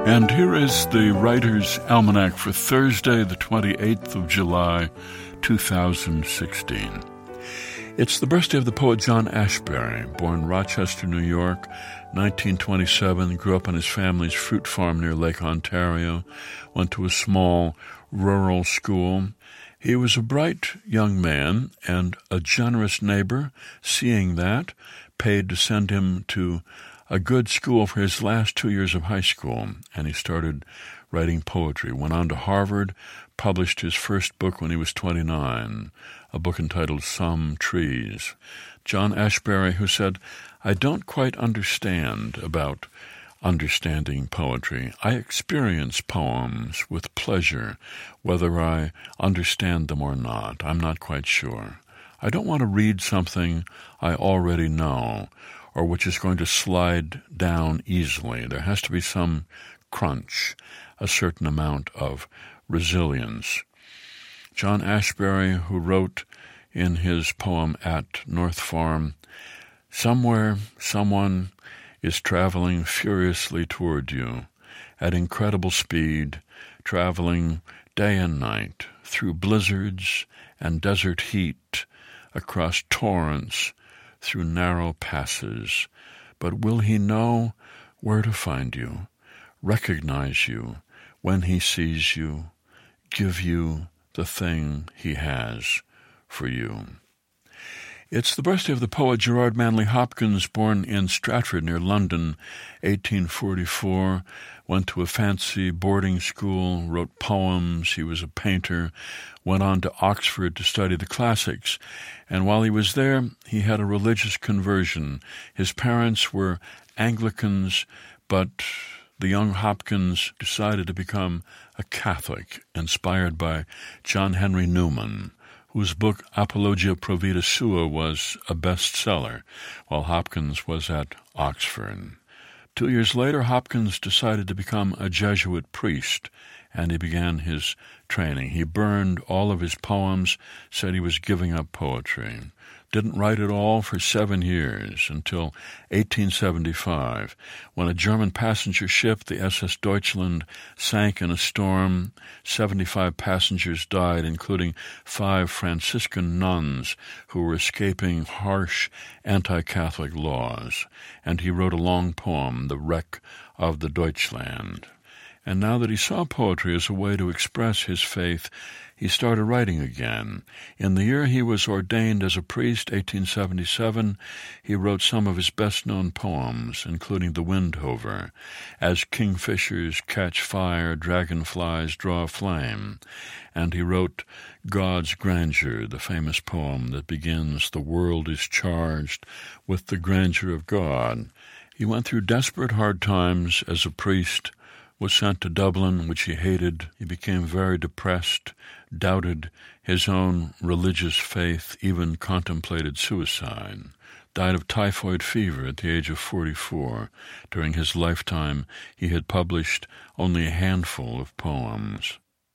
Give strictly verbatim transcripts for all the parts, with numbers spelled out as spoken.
And here is the Writer's Almanac for Thursday, the twenty-eighth of July, two thousand sixteen. It's the birthday of the poet John Ashbery, born Rochester, New York, nineteen twenty-seven, grew up on his family's fruit farm near Lake Ontario, went to a small rural school. He was a bright young man and a generous neighbor. Seeing that, paid to send him to a good school for his last two years of high school, and he started writing poetry. Went on to Harvard, published his first book when he was twenty-nine, a book entitled Some Trees. John Ashbery, who said, "I don't quite understand about understanding poetry. I experience poems with pleasure, whether I understand them or not. I'm not quite sure. I don't want to read something I already know, or which is going to slide down easily. There has to be some crunch, a certain amount of resilience." John Ashbery, who wrote in his poem At North Farm, "Somewhere someone is traveling furiously toward you at incredible speed, traveling day and night through blizzards and desert heat, across torrents, through narrow passes. But will he know where to find you, recognize you when he sees you, give you the thing he has for you?" It's the birthday of the poet Gerard Manley Hopkins, born in Stratford near London, eighteen forty-four, went to a fancy boarding school, wrote poems, he was a painter, went on to Oxford to study the classics, and while he was there, he had a religious conversion. His parents were Anglicans, but the young Hopkins decided to become a Catholic, inspired by John Henry Newman, whose book Apologia Pro Vita Sua was a bestseller while Hopkins was at Oxford. Two years later, Hopkins decided to become a Jesuit priest, and he began his training. He burned all of his poems, said he was giving up poetry. Didn't write at all for seven years until eighteen seventy-five, when a German passenger ship, the S S Deutschland, sank in a storm. seventy-five passengers died, including five Franciscan nuns who were escaping harsh anti-Catholic laws. And he wrote a long poem, The Wreck of the Deutschland. And now that he saw poetry as a way to express his faith, he started writing again. In the year he was ordained as a priest, eighteen seventy-seven, he wrote some of his best-known poems, including The Windhover, As Kingfishers Catch Fire, Dragonflies Draw Flame, and he wrote God's Grandeur, the famous poem that begins, "The world is charged with the grandeur of God." He went through desperate hard times as a priest, was sent to Dublin, which he hated. He became very depressed, doubted his own religious faith, even contemplated suicide. Died of typhoid fever at the age of forty-four. During his lifetime, he had published only a handful of poems.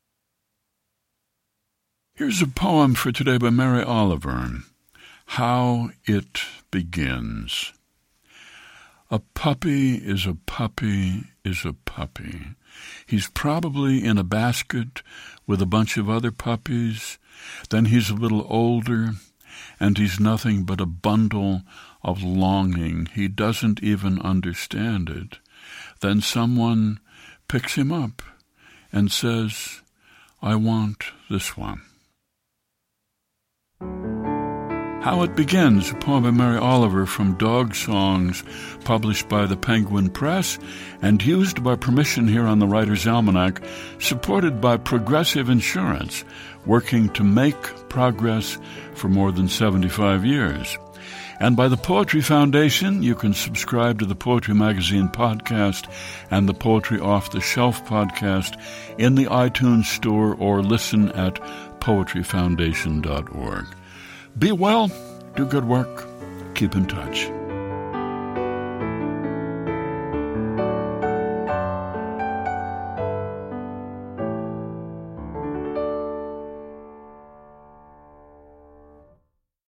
Here's a poem for today by Mary Oliver, How It Begins. A puppy is a puppy is a puppy. He's probably in a basket with a bunch of other puppies. Then he's a little older, and he's nothing but a bundle of longing. He doesn't even understand it. Then someone picks him up and says, "I want this one." How It Begins, a poem by Mary Oliver from Dog Songs, published by the Penguin Press and used by permission here on the Writer's Almanac, supported by Progressive Insurance, working to make progress for more than seventy-five years. And by the Poetry Foundation. You can subscribe to the Poetry Magazine podcast and the Poetry Off the Shelf podcast in the iTunes Store or listen at poetry foundation dot org. Be well, do good work, keep in touch.